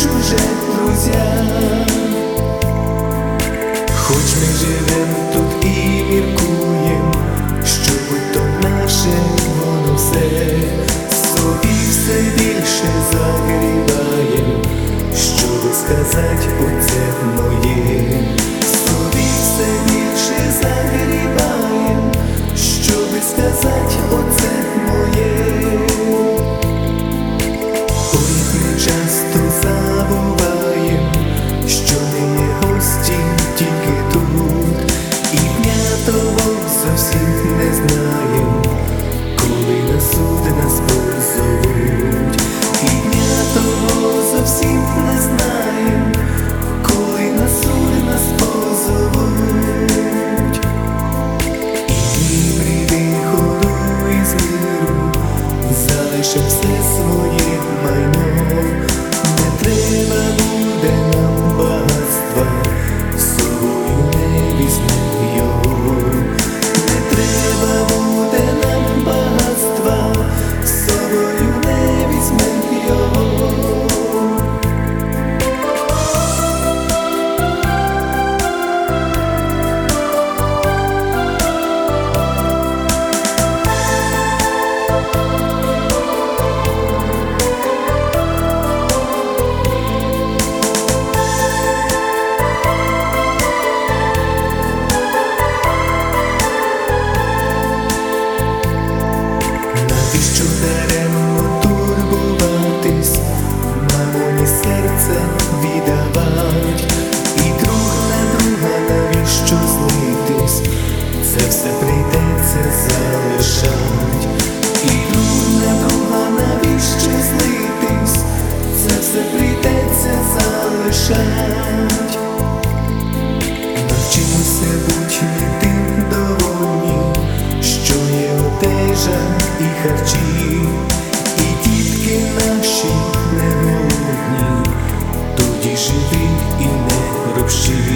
чуже, друзя. Хоч ми живем тут і міркуєм, що будь-то наше воно все, собі все більше загрібаєм, щоби сказать оце моє. Собі все більше загрібаєм, щоби сказать оце моє. Ой, ми часто забуваєм, що ми є гості тільки тут, і дня того зовсім не знаєм, коли на суд нас позовуть. І дня того зовсім не знаєм, коли на суд нас позовуть. І при виходу із миру залишив все своє майно. Не треба буде нам багатства, з собою не візьмем його. Не треба буде нам багатства, з собою не візьмем його. Навіщо даремно турбуватись, мамоні серце віддавать, і друг на друга навіщо злитись, це все прийдеться залишать. І друг на друга навіщо злитись, це все прийдеться залишать. Навчимося будь тим довольні, що є одежа і харчі, і дітки наші не голодні, тоді живі і не робщі.